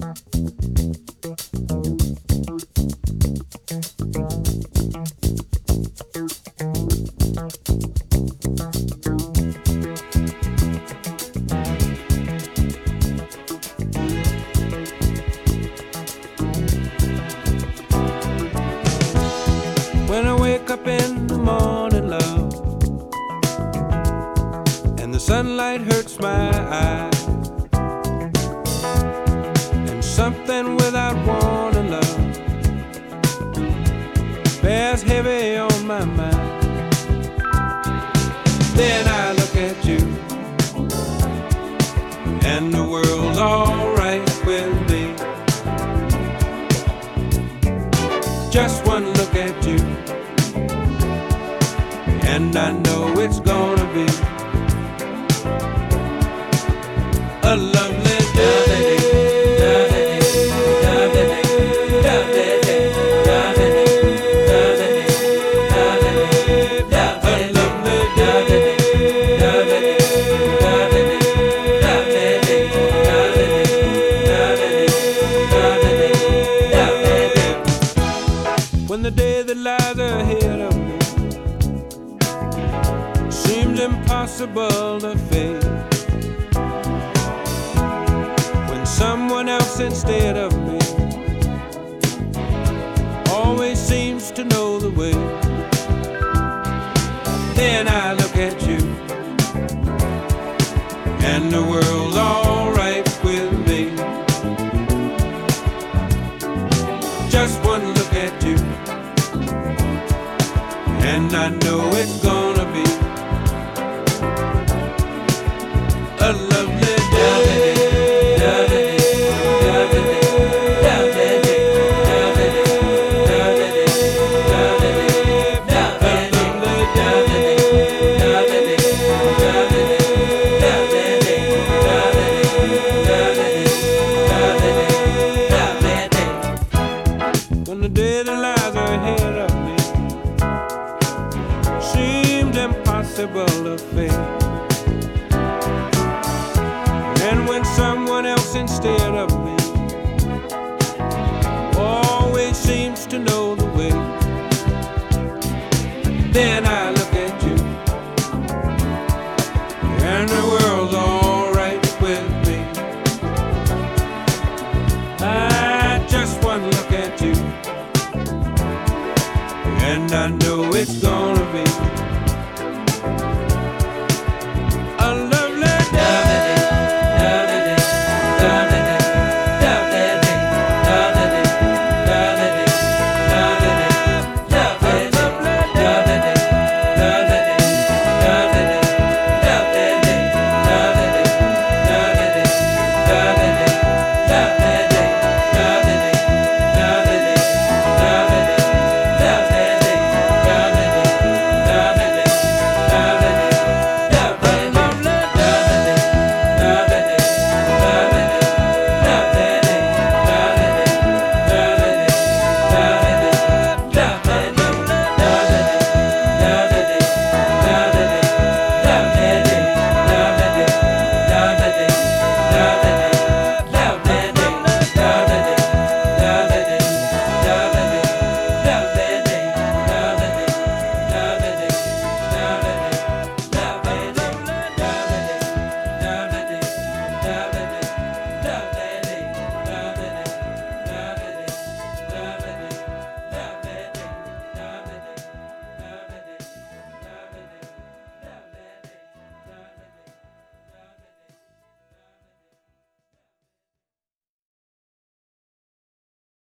When I wake up in the morning, love, and the sunlight hurts my eyes, and something without warning, love, bears heavy on my mind. Then I look at you, and the world's alright with me. Just one look at you, and I know it's gonna be a lovely day. When the day that lies ahead of me seems impossible to face, when someone else instead of me always seems to know the way, then I look at you, and the world's alright with me. Just one look at you, and I know it's gonna be a lovely day. When the day that lies ahead of me seemed impossible to face, and when someone else instead of me always seems to know the way, then I look at you, and the world's alright with me. I just one look at you, and I know it's gonna